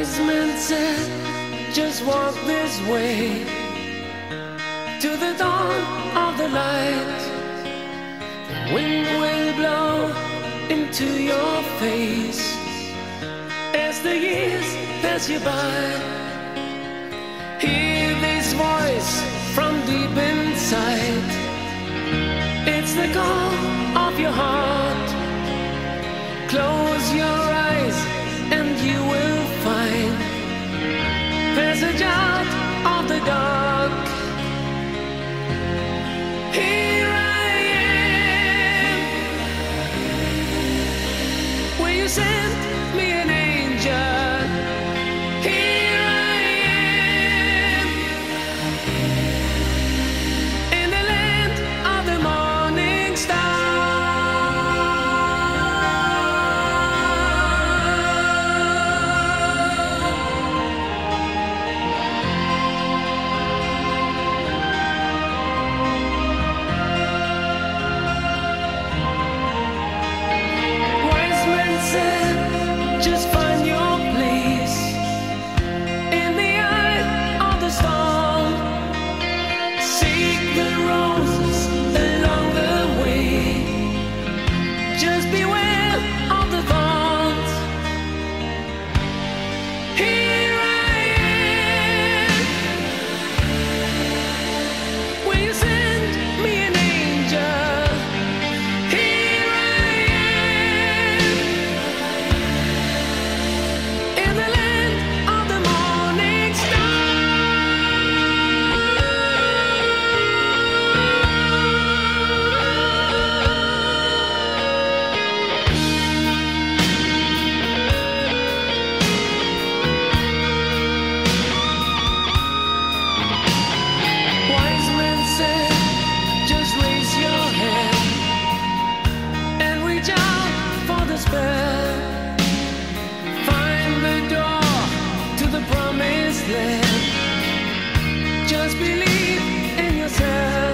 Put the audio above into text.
Wise men said, just walk this way to the dawn of the light. The wind will blow into your face as the years pass you by. Hear this voice from deep inside. It's the call of your heart. Close your eyes and you will find passage out of the dark. Here I am. Will you send me an angel? Here I am. In the land of the morning star. Just find your place in the eye of the storm. Seek the roses along the way. Just beware of the thorns. Here I am. Will you send me an angel? Here I am. In the land of the morning star. Wise men said, just raise your hand and reach out for the spell. Find the door to the promised land. Just believe in yourself.